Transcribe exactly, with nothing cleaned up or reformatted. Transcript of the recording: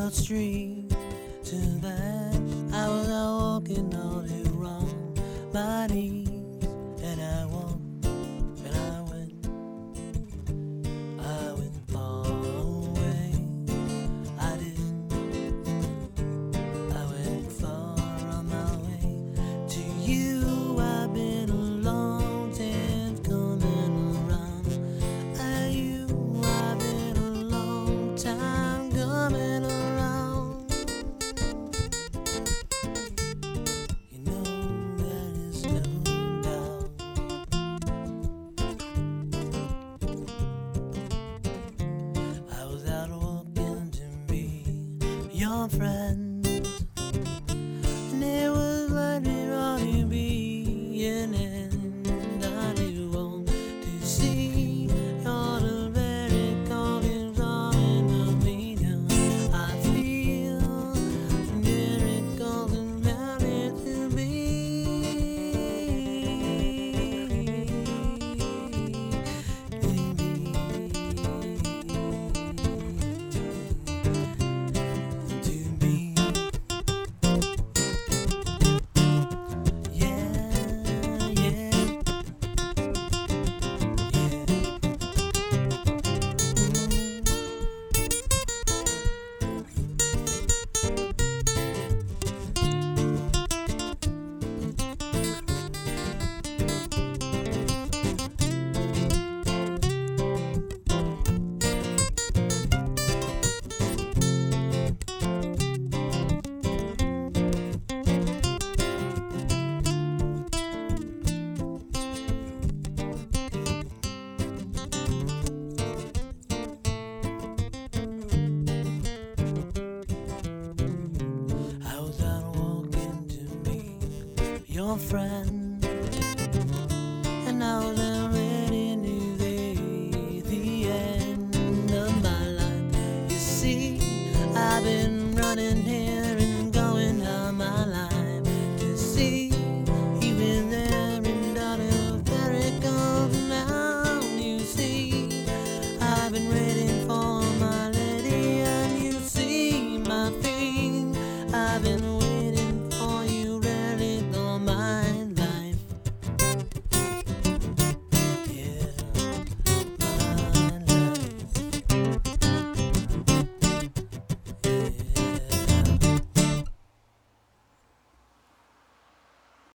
Broad Street to that. I was out walking all day wrong my knees, and I walked and I went, I went far away. I did, I went far on my way to you. I've been a long time coming around. And you, I've been a long time coming around. You know there is no doubt. I was out walking to meet your friends, and it was like it ought to be an end. I did want to see all the very calling on in the media. I feel miracles and meant to be. To be. To be. Yeah, yeah, yeah. I was out walking to meet your friend, and I was already knew the, the end of my life. You see, I've been running here and going down my line to see you in there and out of very cold now. You see, I've been waiting for my lady, and you see my thing. I've been